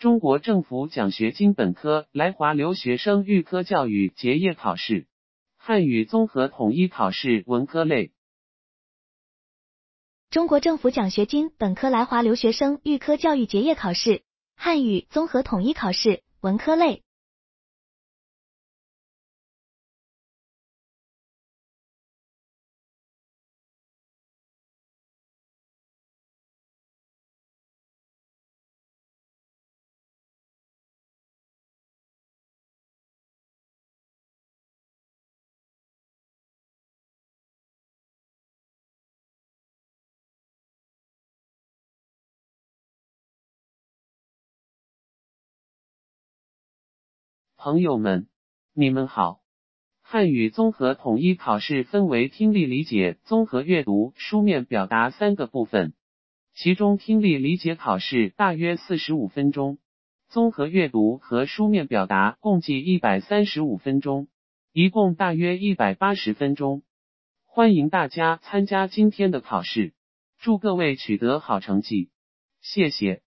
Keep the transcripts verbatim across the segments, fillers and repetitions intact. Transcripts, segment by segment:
中国政府奖学金本科来华留学生预科教育结业考试，汉语综合统一考试文科类。 中国政府奖学金本科来华留学生预科教育结业考试，汉语综合统一考试文科类。 朋友们，你们好。汉语综合统一考试分为听力理解、综合阅读、书面表达三个部分，其中听力理解考试大约四十五分钟，综合阅读和书面表达共计一百三十五分钟，一共大约一百八十分钟。欢迎大家参加今天的考试，祝各位取得好成绩，谢谢。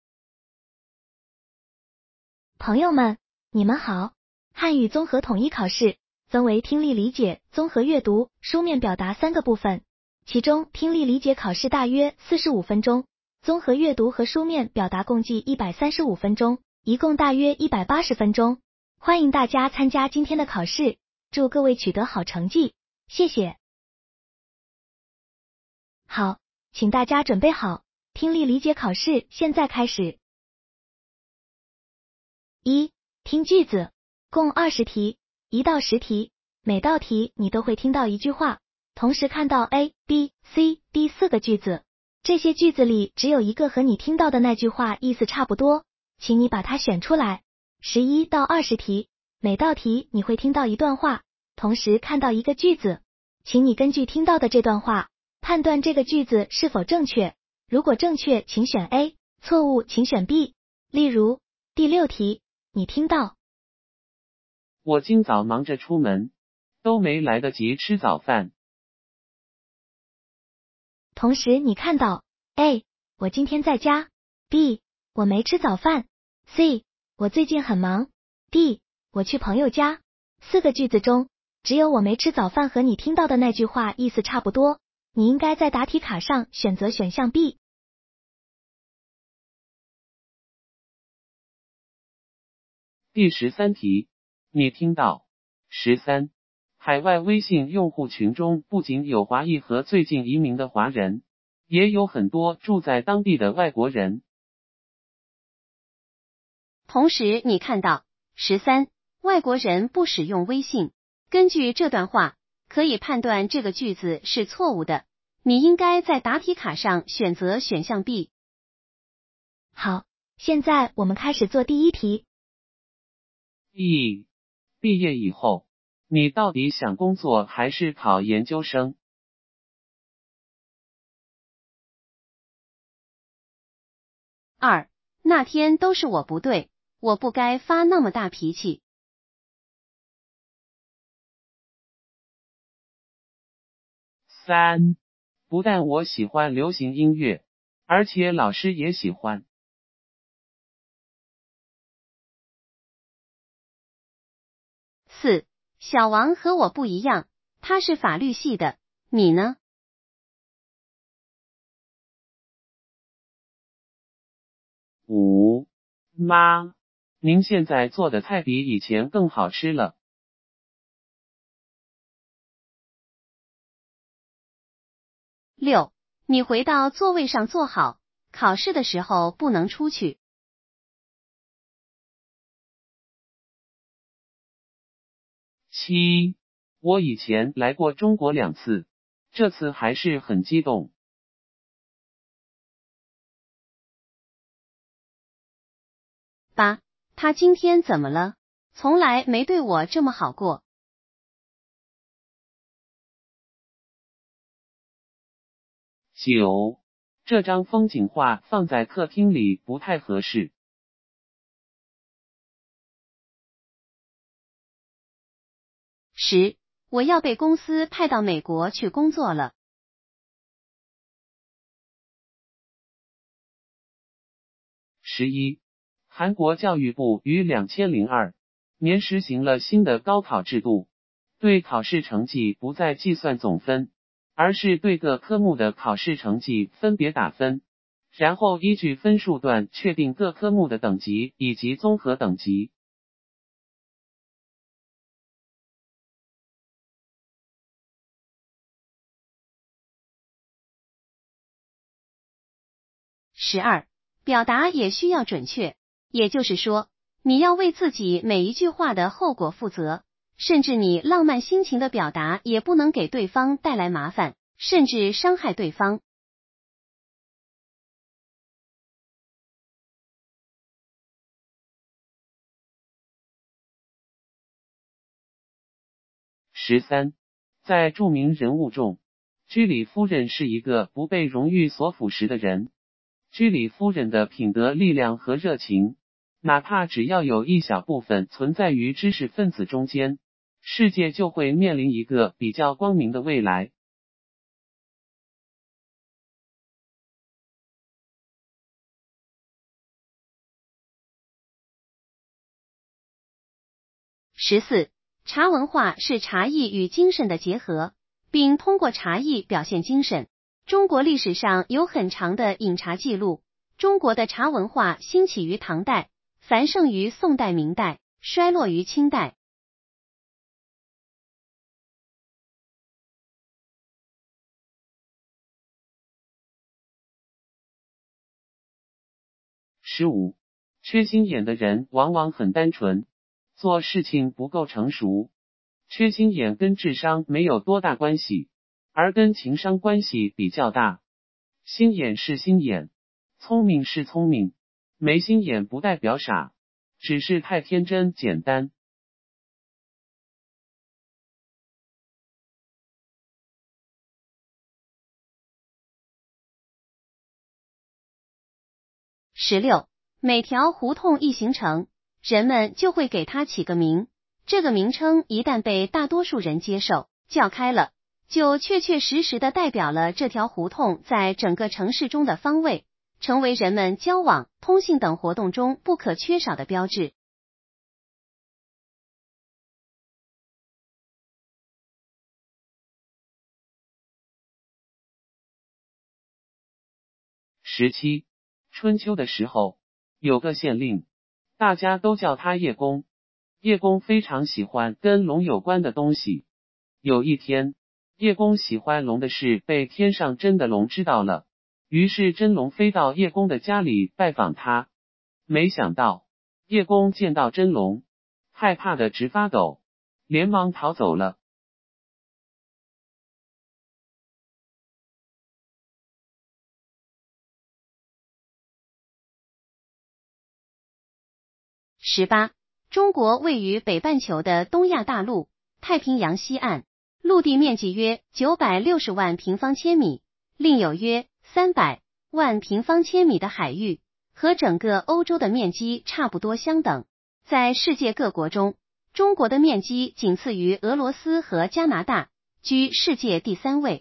朋友们，你们好。汉语综合统一考试分为听力理解、综合阅读、书面表达三个部分，其中听力理解考试大约四十五分钟，综合阅读和书面表达共计一百三十五分钟，一共大约一百八十分钟。欢迎大家参加今天的考试，祝各位取得好成绩，谢谢。好，请大家准备好，听力理解考试现在开始。一、听句子，共二十题，一到十题，每道题你都会听到一句话，同时看到 A、B、C、D 四个句子，这些句子里只有一个和你听到的那句话意思差不多，请你把它选出来。十一到二十题，每道题你会听到一段话，同时看到一个句子，请你根据听到的这段话，判断这个句子是否正确，如果正确请选 A， 错误请选 B。例如，第六题，你听到我今早忙着出门，都没来得及吃早饭。 同时你看到 A， 我今天在家， B， 我没吃早饭， C， 我最近很忙， D， 我去朋友家。四个句子中，只有我没吃早饭和你听到的那句话意思差不多，你应该在答题卡上选择选项 B。 第十三题，你听到。十三，海外微信用户群中不仅有华裔和最近移民的华人，也有很多住在当地的外国人。 同时你看到。十三，外国人不使用微信。根据这段话，可以判断这个句子是错误的，你应该在答题卡上选择选项 B。 好，现在我们开始做第一题。 一、毕业以后，你到底想工作还是考研究生？ 二、那天都是我不对，我不该发那么大脾气。 三、不但我喜欢流行音乐，而且老师也喜欢。 四、小王和我不一样，他是法律系的，你呢？ 五、妈，您现在做的菜比以前更好吃了。 六、你回到座位上坐好，考试的时候不能出去。 七、我以前来过中国两次，这次还是很激动。 八、他今天怎么了？从来没对我这么好过。 九、这张风景画放在客厅里不太合适。 十、我要被公司派到美国去工作了。 十一、 韩国教育部于两千零二年实行了新的高考制度，对考试成绩不再计算总分，而是对各科目的考试成绩分别打分，然后依据分数段确定各科目的等级以及综合等级。 十二，表达也需要准确，也就是说，你要为自己每一句话的后果负责，甚至你浪漫心情的表达也不能给对方带来麻烦，甚至伤害对方。 十三，在著名人物中，居里夫人是一个不被荣誉所腐蚀的人。居里夫人的品德力量和热情，哪怕只要有一小部分存在于知识分子中间，世界就会面临一个比较光明的未来。 十四，茶文化是茶艺与精神的结合，并通过茶艺表现精神。中国历史上有很长的饮茶记录，中国的茶文化兴起于唐代，繁盛于宋代明代，衰落于清代。 十五，缺心眼的人往往很单纯，做事情不够成熟。缺心眼跟智商没有多大关系，而跟情商关系比较大。心眼是心眼，聪明是聪明，没心眼不代表傻，只是太天真简单。 十六，每条胡同一形成，人们就会给它起个名，这个名称一旦被大多数人接受，叫开了，就确确实实的代表了这条胡同在整个城市中的方位，成为人们交往、通信等活动中不可缺少的标志。 十七，春秋的时候，有个县令，大家都叫他叶公。叶公非常喜欢跟龙有关的东西。有一天，叶公喜欢龙的事被天上真的龙知道了，于是真龙飞到叶公的家里拜访他。没想到，叶公见到真龙，害怕的直发抖，连忙逃走了。 十八，中国位于北半球的东亚大陆，太平洋西岸，陆地面积约九百六十万平方千米，另有约三百万平方千米的海域，和整个欧洲的面积差不多相等。在世界各国中，中国的面积仅次于俄罗斯和加拿大，居世界第三位。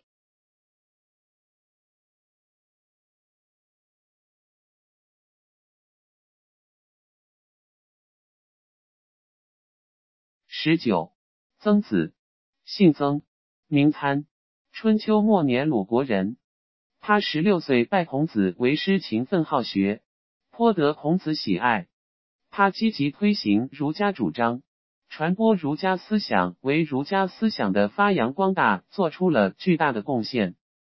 十九，曾子，姓曾，名参，春秋末年鲁国人。他十六岁拜孔子为师，勤奋好学，颇得孔子喜爱。他积极推行儒家主张，传播儒家思想，为儒家思想的发扬光大做出了巨大的贡献。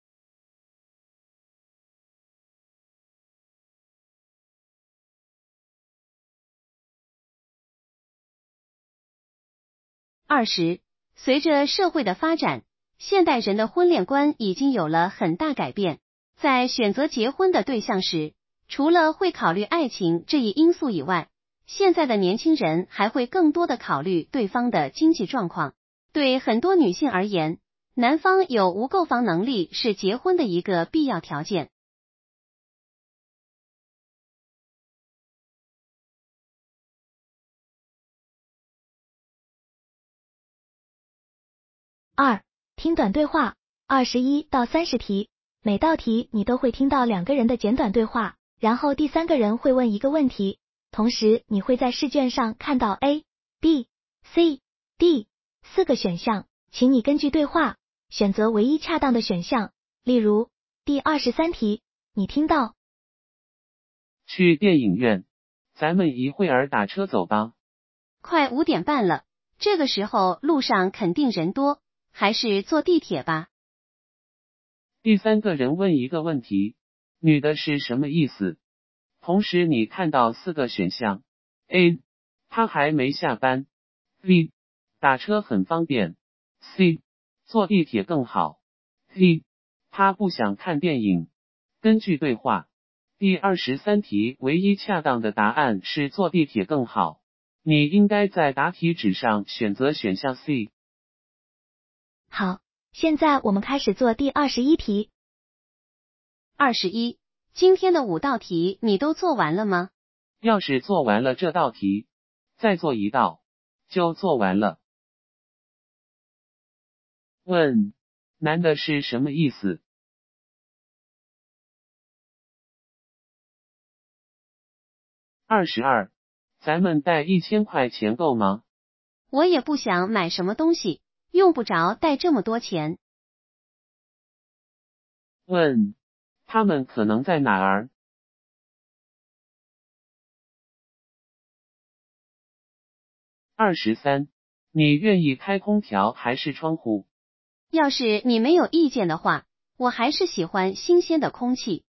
二十，随着社会的发展，现代人的婚恋观已经有了很大改变。在选择结婚的对象时，除了会考虑爱情这一因素以外，现在的年轻人还会更多的考虑对方的经济状况。对很多女性而言，男方有无购房能力是结婚的一个必要条件。 二、听短对话，二十一到三十题，每道题你都会听到两个人的简短对话，然后第三个人会问一个问题， 同时你会在试卷上看到 A、B、C、D 四个选项，请你根据对话选择唯一恰当的选项。例如第二十三题，你听到去电影院，咱们一会儿打车走吧。 快五点半了，这个时候路上肯定人多，还是坐地铁吧。 第三个人问一个问题，女的是什么意思？同时你看到四个选项 A 她还没下班， B 打车很方便， C 坐地铁更好， D 她不想看电影。根据对话，第二十三题唯一恰当的答案是坐地铁更好，你应该在答题纸上选择选项 C。 好，现在我们开始做第二十一题。 二十一，今天的五道题你都做完了吗？ 要是做完了这道题，再做一道，就做完了。问，男的是什么意思？二十二，咱们带一千块钱够吗？ 我也不想买什么东西，用不着带这么多钱。 问，他们可能在哪儿？二十三，你愿意开空调还是窗户？ 要是你没有意见的话，我还是喜欢新鲜的空气。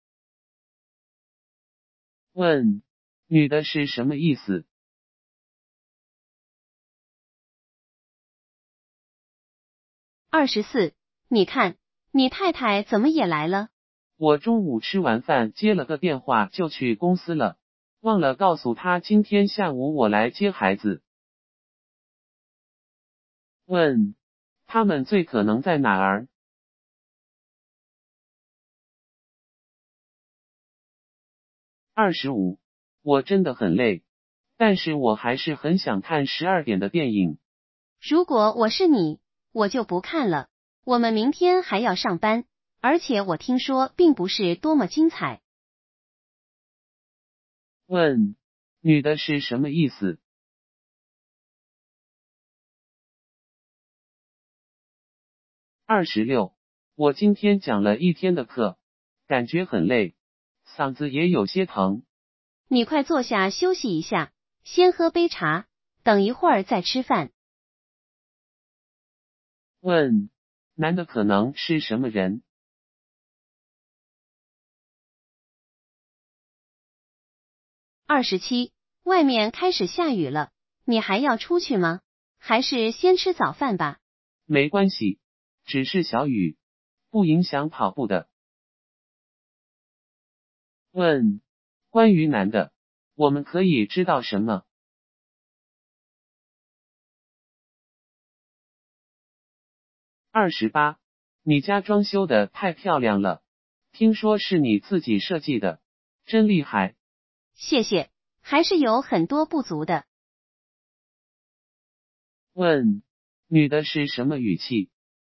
问，女的是什么意思？ 二十四，你看，你太太怎么也来了？ 我中午吃完饭接了个电话就去公司了，忘了告诉她今天下午我来接孩子。问，他们最可能在哪儿？二十五，我真的很累，但是我还是很想看十二点的电影。 如果我是你，我就不看了。我们明天还要上班，而且我听说并不是多么精彩。 问，女的是什么意思？二十六，我今天讲了一天的课，感觉很累，嗓子也有些疼。 你快坐下休息一下，先喝杯茶，等一会儿再吃饭。 问，男的可能是什么人？ 二十七，外面开始下雨了，你还要出去吗？还是先吃早饭吧？ 没关系，只是小雨，不影响跑步的。问，关于男的，我们可以知道什么？二十八，你家装修的太漂亮了，听说是你自己设计的，真厉害。 谢谢，还是有很多不足的。 问，女的是什么语气？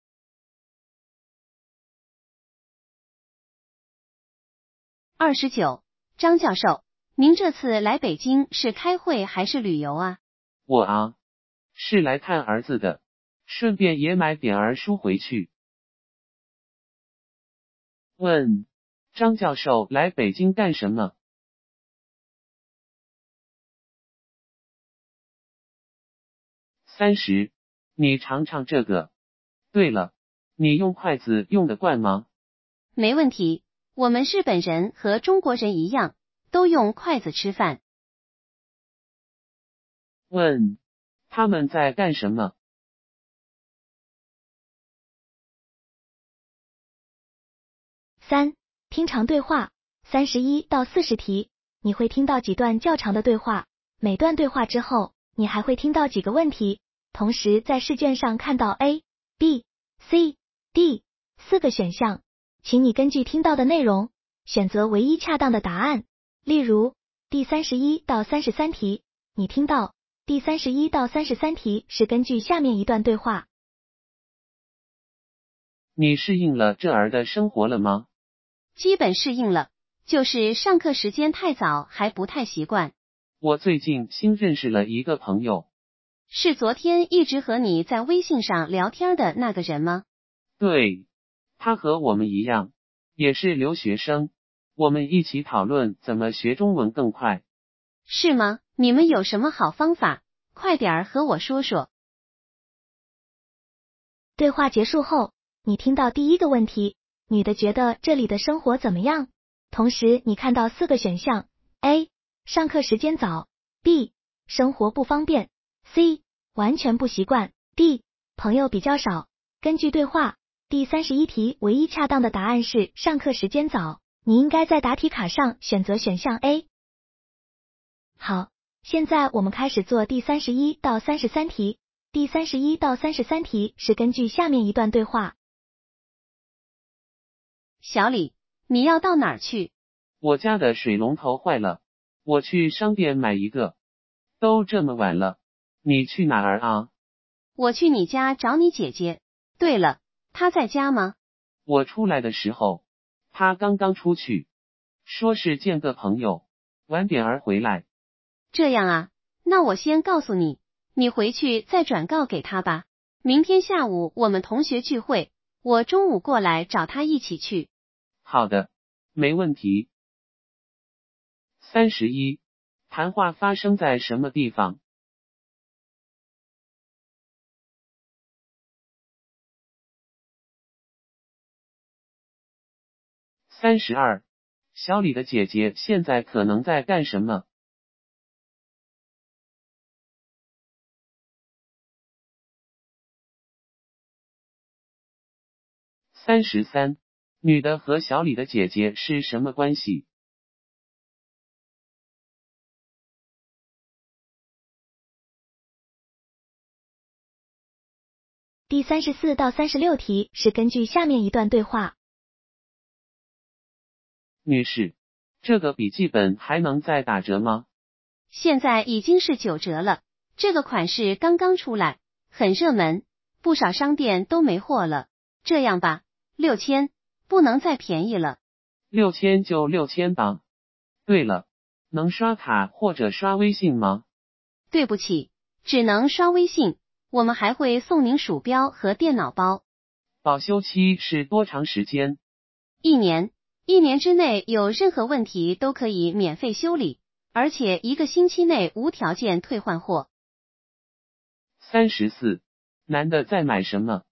二十九，张教授，您这次来北京是开会还是旅游啊？ 我啊，是来看儿子的，顺便也买点儿书回去。问，张教授来北京干什么？三十，你尝尝这个。对了，你用筷子用得惯吗？ 没问题，我们日本人和中国人一样，都用筷子吃饭。 问，他们在干什么？ 三、听长对话，三十一到四十题，你会听到几段较长的对话，每段对话之后，你还会听到几个问题，同时在试卷上看到 A、B、C、D 四个选项，请你根据听到的内容，选择唯一恰当的答案。例如，第三十一到三十三题，你听到第三十一到三十三题是根据下面一段对话。 你适应了这儿的生活了吗？ 基本适应了，就是上课时间太早还不太习惯。 我最近新认识了一个朋友。 是昨天一直和你在微信上聊天的那个人吗？ 对，他和我们一样，也是留学生，我们一起讨论怎么学中文更快。 是吗？你们有什么好方法？快点儿和我说说。 对话结束后，你听到第一个问题，女的觉得这里的生活怎么样？同时你看到四个选项 ：A. 上课时间早 ；B. 生活不方便 ；C. 完全不习惯 ；D. 朋友比较少。根据对话，第三十一题唯一恰当的答案是上课时间早，你应该在答题卡上选择选项 A。好，现在我们开始做第三十一到三十三题。第三十一到三十三题是根据下面一段对话。 小李，你要到哪儿去？ 我家的水龙头坏了，我去商店买一个。都这么晚了，你去哪儿啊？ 我去你家找你姐姐。对了，她在家吗？ 我出来的时候，她刚刚出去，说是见个朋友，晚点儿回来。 这样啊，那我先告诉你，你回去再转告给她吧。明天下午我们同学聚会，我中午过来找她一起去。 好的，没问题。三十一，谈话发生在什么地方？三十二，小李的姐姐现在可能在干什么？三十三，女的和小李的姐姐是什么关系？ 第三十四到三十六题是根据下面一段对话。 女士，这个笔记本还能再打折吗？ 现在已经是九折了，这个款式刚刚出来，很热门，不少商店都没货了。这样吧，六千，不能再便宜了。 六千就六千吧。对了，能刷卡或者刷微信吗？ 对不起，只能刷微信，我们还会送您鼠标和电脑包。 保修期是多长时间？ 一年，一年之内有任何问题都可以免费修理，而且一个星期内无条件退换货。 三十四，男的在买什么？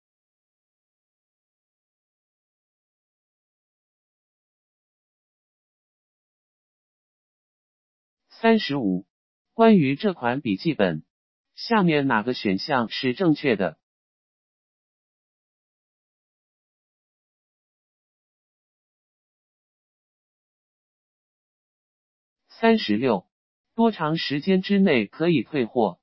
三十五，关于这款笔记本，下面哪个选项是正确的？三十六，多长时间之内可以退货？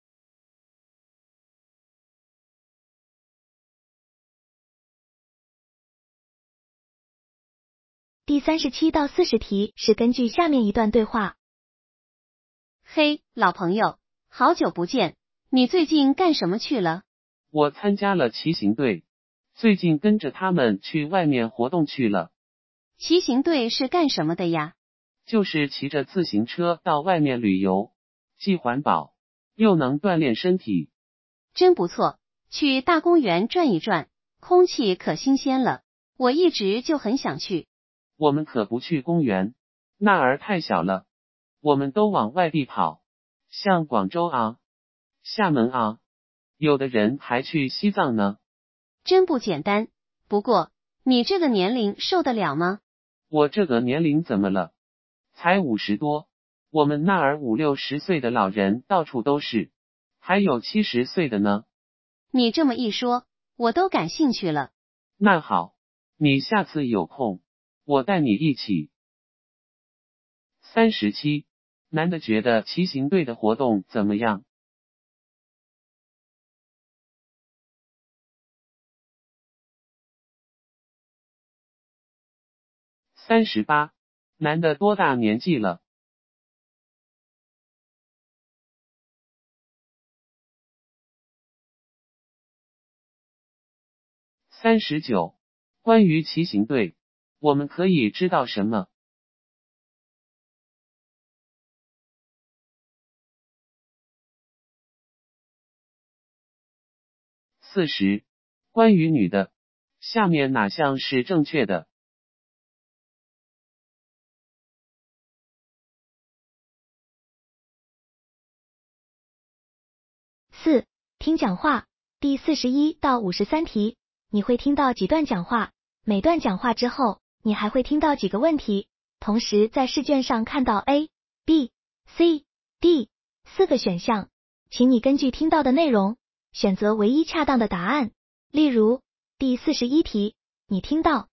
第三十七到四十题是根据下面一段对话。 嘿，老朋友，好久不见，你最近干什么去了？ 我参加了骑行队，最近跟着他们去外面活动去了。 骑行队是干什么的呀？ 就是骑着自行车到外面旅游，既环保，又能锻炼身体。 真不错，去大公园转一转，空气可新鲜了，我一直就很想去。 我们可不去公园，那儿太小了，我们都往外地跑，像广州啊、厦门啊，有的人还去西藏呢。 真不简单，不过你这个年龄受得了吗？ 我这个年龄怎么了？才五十多，我们那儿五六十岁的老人到处都是，还有七十岁的呢。 你这么一说，我都感兴趣了。 那好，你下次有空，我带你一起。三十七，男的觉得骑行队的活动怎么样？三十八，男的多大年纪了？三十九，关于骑行队，我们可以知道什么？ 四十、关于女的，下面哪项是正确的？ 四、听讲话。第四十一到五十三题，你会听到几段讲话？每段讲话之后，你还会听到几个问题？同时在试卷上看到 A、B、C、D 四个选项，请你根据听到的内容，选择唯一恰当的答案。例如，第四十一题，你听到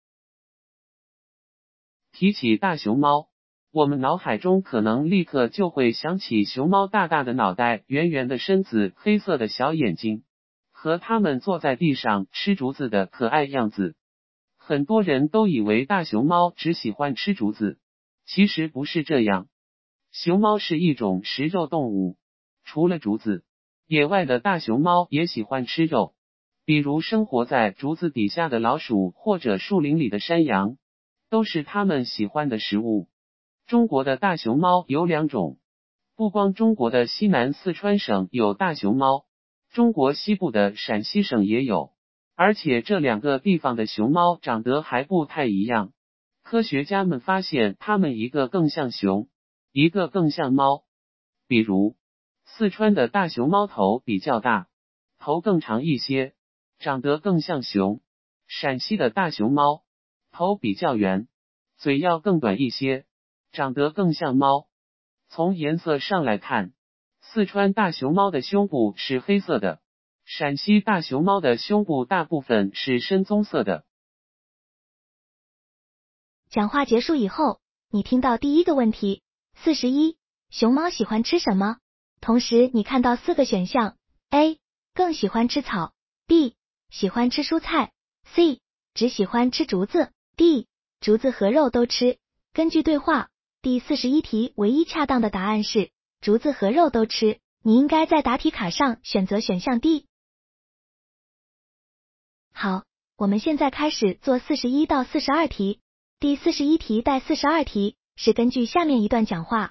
提起大熊猫，我们脑海中可能立刻就会想起熊猫大大的脑袋、圆圆的身子、黑色的小眼睛，和它们坐在地上吃竹子的可爱样子。很多人都以为大熊猫只喜欢吃竹子，其实不是这样。熊猫是一种食肉动物，除了竹子，野外的大熊猫也喜欢吃肉，比如生活在竹子底下的老鼠或者树林里的山羊，都是它们喜欢的食物。中国的大熊猫有两种，不光中国的西南四川省有大熊猫，中国西部的陕西省也有，而且这两个地方的熊猫长得还不太一样。科学家们发现它们一个更像熊，一个更像猫。比如，四川的大熊猫头比较大，头更长一些，长得更像熊；陕西的大熊猫头比较圆，嘴要更短一些，长得更像猫。从颜色上来看，四川大熊猫的胸部是黑色的，陕西大熊猫的胸部大部分是深棕色的。 讲话结束以后，你听到第一个问题，四十一，熊猫喜欢吃什么？同时你看到四个选项 A 更喜欢吃草， B 喜欢吃蔬菜， C 只喜欢吃竹子， D 竹子和肉都吃。根据对话，第四十一题唯一恰当的答案是竹子和肉都吃，你应该在答题卡上选择选项 D。 好，我们现在开始做四十一到四十二题。第四十一题带四十二题是根据下面一段讲话。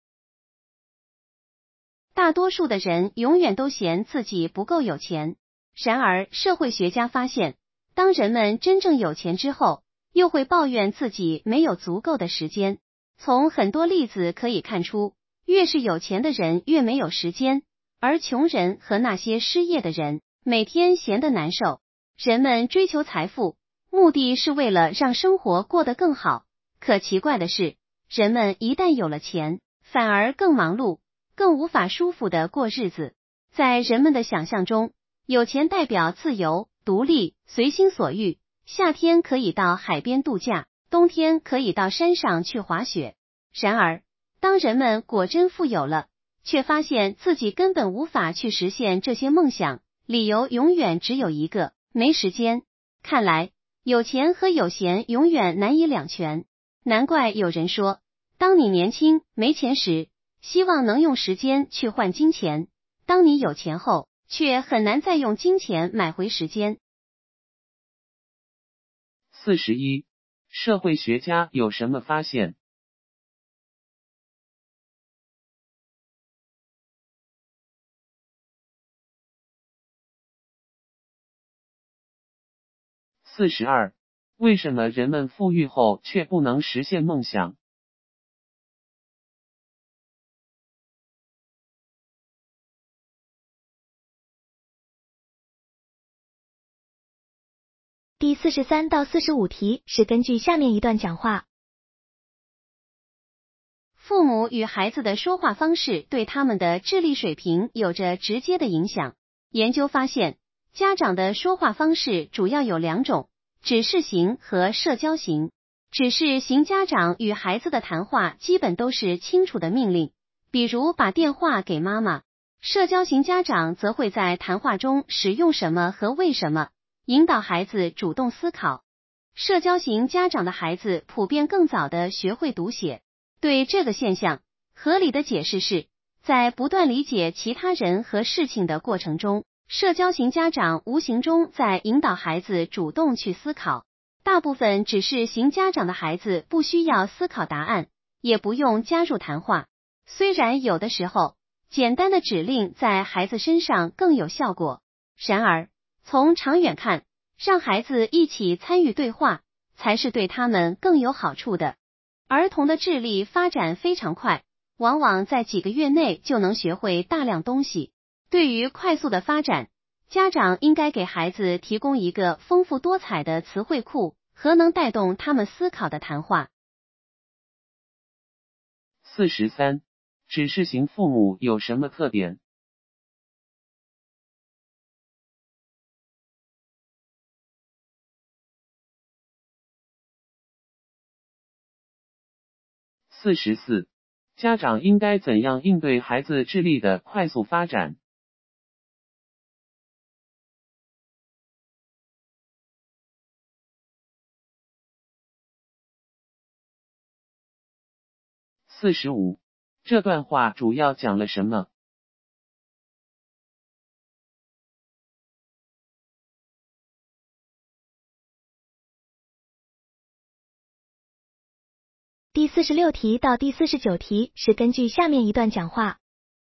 大多数的人永远都嫌自己不够有钱，然而社会学家发现，当人们真正有钱之后，又会抱怨自己没有足够的时间。从很多例子可以看出，越是有钱的人越没有时间，而穷人和那些失业的人每天闲得难受。人们追求财富，目的是为了让生活过得更好，可奇怪的是，人们一旦有了钱，反而更忙碌，更无法舒服地过日子。在人们的想象中，有钱代表自由、独立、随心所欲，夏天可以到海边度假，冬天可以到山上去滑雪。然而，当人们果真富有了，却发现自己根本无法去实现这些梦想，理由永远只有一个：没时间。看来，有钱和有闲永远难以两全。难怪有人说，当你年轻没钱时，希望能用时间去换金钱；当你有钱后，却很难再用金钱买回时间。 四十一，社会学家有什么发现？四十二，为什么人们富裕后却不能实现梦想？ 第四十三到四十五题是根据下面一段讲话。 父母与孩子的说话方式对他们的智力水平有着直接的影响。研究发现，家长的说话方式主要有两种：指示型和社交型。指示型家长与孩子的谈话基本都是清楚的命令，比如把电话给妈妈。社交型家长则会在谈话中使用什么和为什么，引导孩子主动思考。社交型家长的孩子普遍更早地学会读写。对这个现象，合理的解释是，在不断理解其他人和事情的过程中，社交型家长无形中在引导孩子主动去思考。大部分指示型家长的孩子不需要思考答案，也不用加入谈话。虽然有的时候，简单的指令在孩子身上更有效果，然而， 从长远看，让孩子一起参与对话，才是对他们更有好处的。儿童的智力发展非常快，往往在几个月内就能学会大量东西。对于快速的发展，家长应该给孩子提供一个丰富多彩的词汇库和能带动他们思考的谈话。 四十三，指示型父母有什么特点？四十四，家长应该怎样应对孩子智力的快速发展？四十五，这段话主要讲了什么？ 第四十六题到第四十九题是根据下面一段讲话。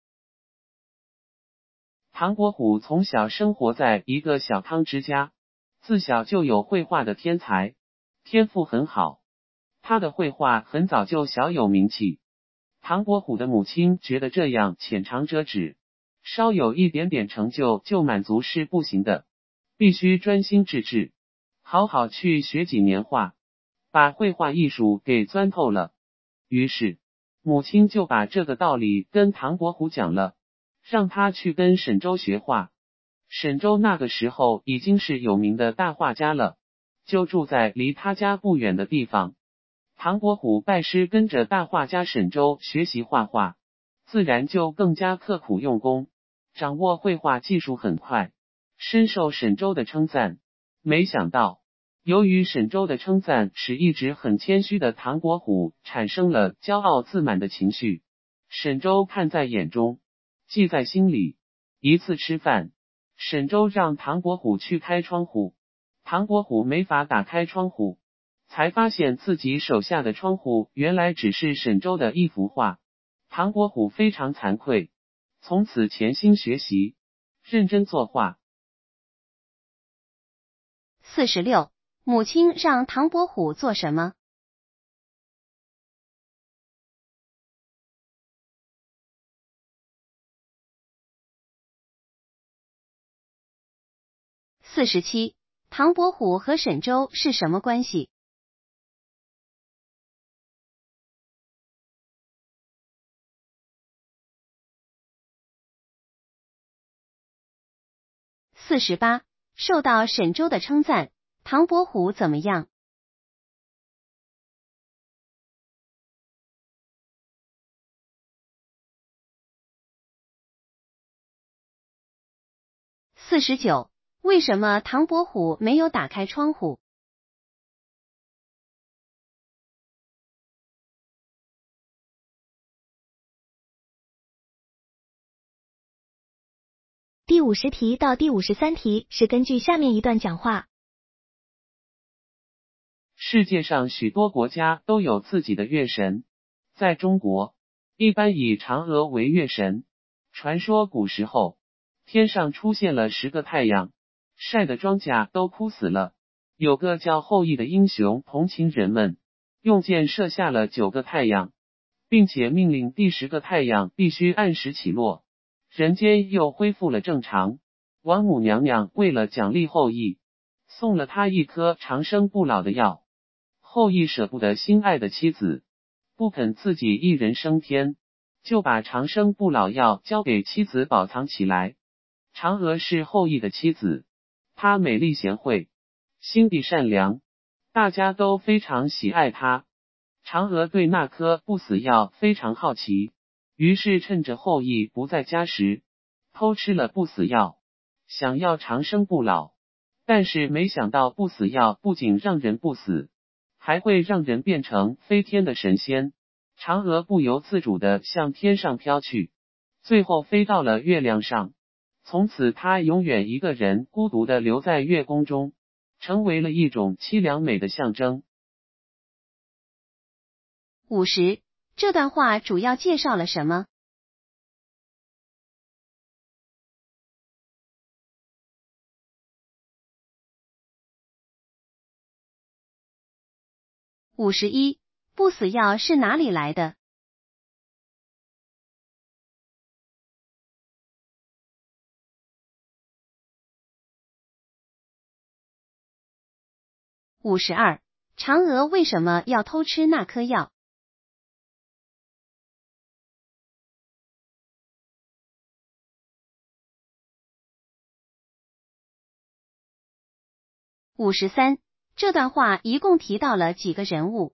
唐伯虎从小生活在一个小康之家，自小就有绘画的天才，天赋很好。他的绘画很早就小有名气。唐伯虎的母亲觉得这样浅尝辄止，稍有一点点成就就满足是不行的，必须专心致志，好好去学几年画，把绘画艺术给钻透了。于是，母亲就把这个道理跟唐伯虎讲了，让他去跟沈周学画。沈周那个时候已经是有名的大画家了，就住在离他家不远的地方。唐伯虎拜师跟着大画家沈周学习画画，自然就更加刻苦用功，掌握绘画技术很快，深受沈周的称赞。没想到，由于沈周的称赞，使一直很谦虚的唐伯虎产生了骄傲自满的情绪。沈周看在眼中，记在心里。一次吃饭，沈周让唐伯虎去开窗户，唐伯虎没法打开窗户，才发现自己手下的窗户原来只是沈周的一幅画。唐伯虎非常惭愧，从此潜心学习，认真作画。 四十六，母亲让唐伯虎做什么？四十七，唐伯虎和沈周是什么关系？四十八，受到沈周的称赞，唐伯虎怎么样？四十九，为什么唐伯虎没有打开窗户？ 第五十题到第五十三题是根据下面一段讲话。 世界上许多国家都有自己的月神，在中国，一般以嫦娥为月神。传说古时候，天上出现了十个太阳，晒的庄稼都枯死了。有个叫后羿的英雄同情人们，用箭射下了九个太阳，并且命令第十个太阳必须按时起落，人间又恢复了正常。王母娘娘为了奖励后羿，送了他一颗长生不老的药。后羿舍不得心爱的妻子，不肯自己一人升天，就把长生不老药交给妻子保藏起来。嫦娥是后羿的妻子，她美丽贤惠，心地善良，大家都非常喜爱她。嫦娥对那颗不死药非常好奇，于是趁着后羿不在家时，偷吃了不死药，想要长生不老。但是没想到不死药不仅让人不死，还会让人变成飞天的神仙。嫦娥不由自主地向天上飘去，最后飞到了月亮上。从此她永远一个人孤独地留在月宫中，成为了一种凄凉美的象征。 五十，这段话主要介绍了什么？ 五十一，不死药是哪里来的？五十二，嫦娥为什么要偷吃那颗药？五十三，这段话一共提到了几个人物？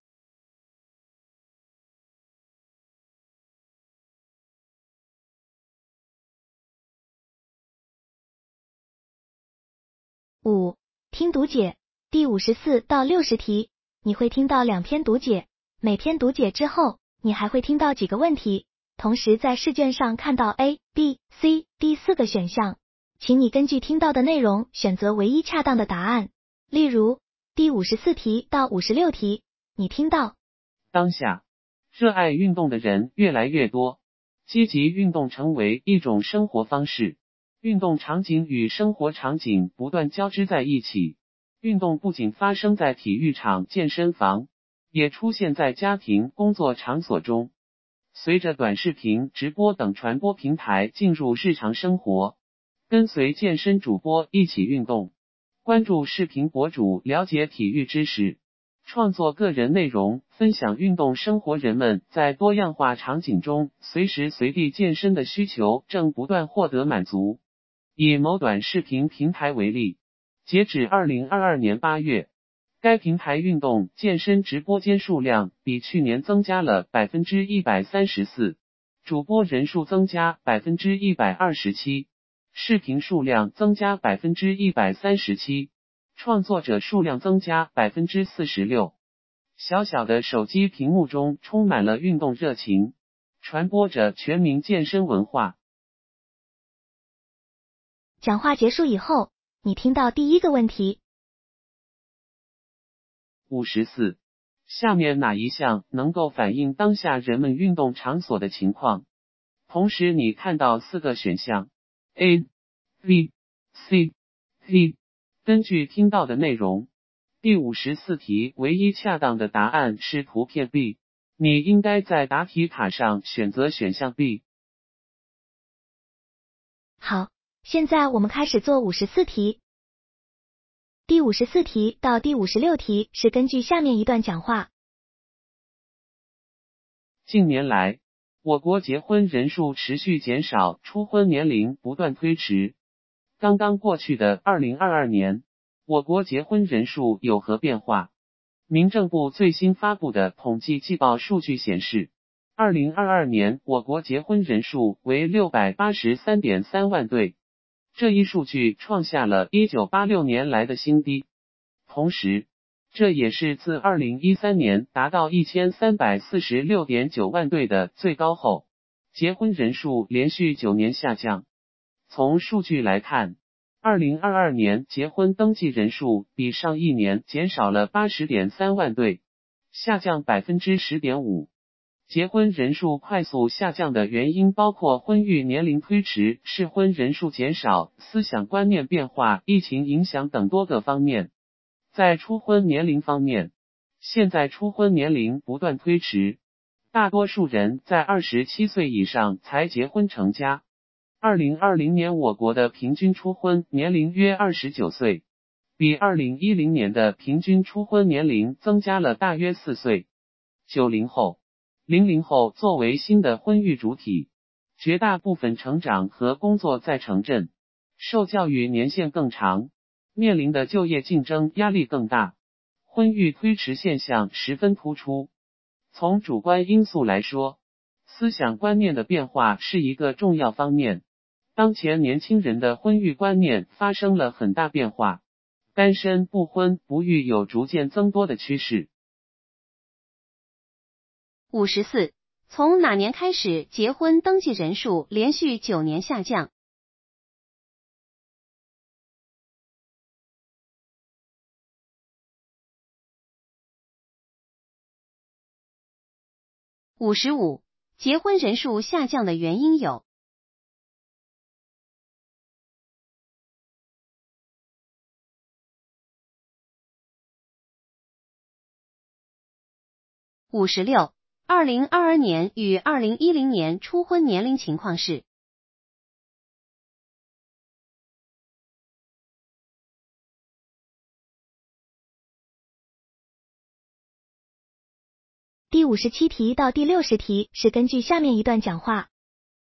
五、听读解，第五十四到六十题，你会听到两篇读解，每篇读解之后，你还会听到几个问题，同时在试卷上看到 A、B、C、D 四个选项，请你根据听到的内容选择唯一恰当的答案。例如，第五十四题到五十六题，你听到当下，热爱运动的人越来越多，积极运动成为一种生活方式。运动场景与生活场景不断交织在一起，运动不仅发生在体育场、健身房，也出现在家庭、工作场所中。随着短视频、直播等传播平台进入日常生活，跟随健身主播一起运动，关注视频博主，了解体育知识，创作个人内容，分享运动生活，人们在多样化场景中随时随地健身的需求正不断获得满足。以某短视频平台为例，截止二零二二年八月，该平台运动健身直播间数量比去年增加了 百分之一百三十四， 主播人数增加 百分之一百二十七， 视频数量增加 百分之一百三十七， 创作者数量增加 百分之四十六。 小小的手机屏幕中充满了运动热情，传播着全民健身文化。 讲话结束以后，你听到第一个问题。 五十四，下面哪一项能够反映当下人们运动场所的情况？同时你看到四个选项 A、B、C、D， 根据听到的内容，第五十四题唯一恰当的答案是图片 B， 你应该在答题卡上选择选项 B。 好，现在我们开始做五十四题。第五十四题到第五十六题是根据下面一段讲话。 近年来，我国结婚人数持续减少，初婚年龄不断推迟。刚刚过去的二零二二年，我国结婚人数有何变化？民政部最新发布的统计季报数据显示，二零二二年我国结婚人数为 六百八十三点三万对，这一数据创下了一九八六年来的新低。同时，这也是自二零一三年达到一千三百四十六点九万对的最高后，结婚人数连续九年下降。从数据来看，二零二二年结婚登记人数比上一年减少了 八十点三万对，下降 百分之十点五。结婚人数快速下降的原因包括婚育年龄推迟、适婚人数减少、思想观念变化、疫情影响等多个方面。在初婚年龄方面，现在初婚年龄不断推迟，大多数人在二十七岁以上才结婚成家。二零二零年我国的平均初婚年龄约二十九岁，比二零一零年的平均初婚年龄增加了大约四岁。九零后、零零后作为新的婚育主体，绝大部分成长和工作在城镇，受教育年限更长，面临的就业竞争压力更大，婚育推迟现象十分突出。从主观因素来说，思想观念的变化是一个重要方面。当前年轻人的婚育观念发生了很大变化，单身、不婚、不育有逐渐增多的趋势。 五十四，从哪年开始结婚登记人数连续九年下降？五十五，结婚人数下降的原因有五十六，二零二二年与二零一零年初婚年龄情况是。 第五十七题到第六十题是根据下面一段讲话。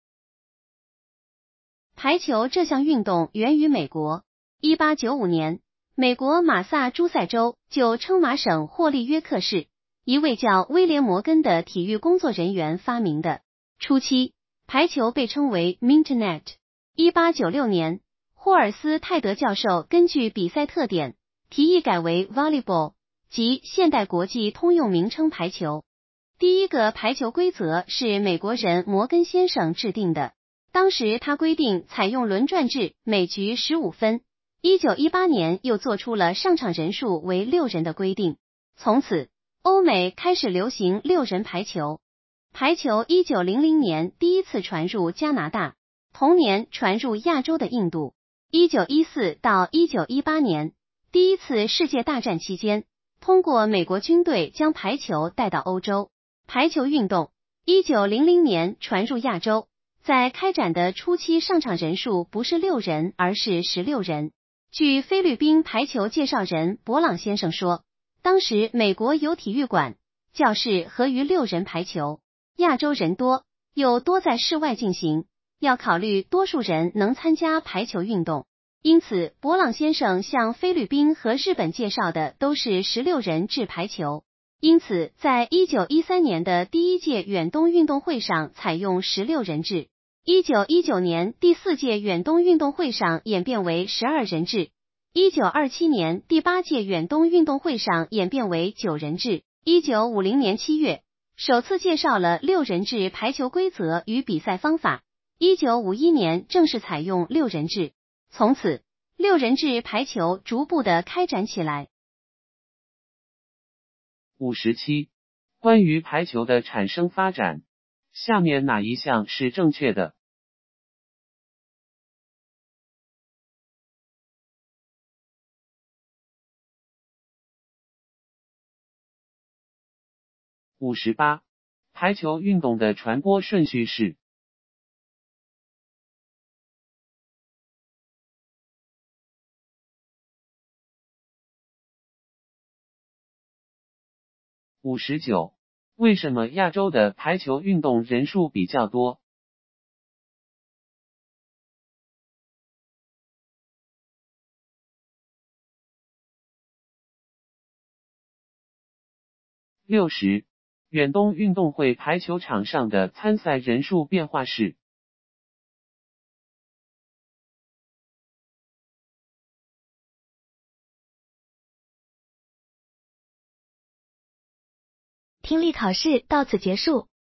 排球这项运动源于美国。一八九五年，美国马萨诸塞州就称马省霍利约克市一位叫威廉摩根的体育工作人员发明的。初期，排球被称为 Mintonette。一八九六年，霍尔斯泰德教授根据比赛特点，提议改为 Volleyball， 即现代国际通用名称排球。第一个排球规则是美国人摩根先生制定的，当时他规定采用轮转制，每局十五分。一九一八年又做出了上场人数为六人的规定，从此欧美开始流行六人排球。排球一九零零年第一次传入加拿大，同年传入亚洲的印度。一九一四到一九一八年，第一次世界大战期间，通过美国军队将排球带到欧洲。排球运动一九零零年传入亚洲，在开展的初期上场人数不是六人，而是十六人。据菲律宾排球介绍人博朗先生说，当时美国有体育馆、教室合于六人排球，亚洲人多，又多在室外进行，要考虑多数人能参加排球运动，因此博朗先生向菲律宾和日本介绍的都是十六人制排球。因此，在一九一三年的第一届远东运动会上采用十六人制，一九一九年第四届远东运动会上演变为十二人制，一九二七年第八届远东运动会上演变为九人制。一九五零年七月，首次介绍了六人制排球规则与比赛方法。一九五一年正式采用六人制，从此六人制排球逐步的开展起来。 五十七，关于排球的产生发展，下面哪一项是正确的？五十八，排球运动的传播顺序是？五十九，为什么亚洲的排球运动人数比较多？六十，远东运动会排球场上的参赛人数变化是？ 听力考试到此结束。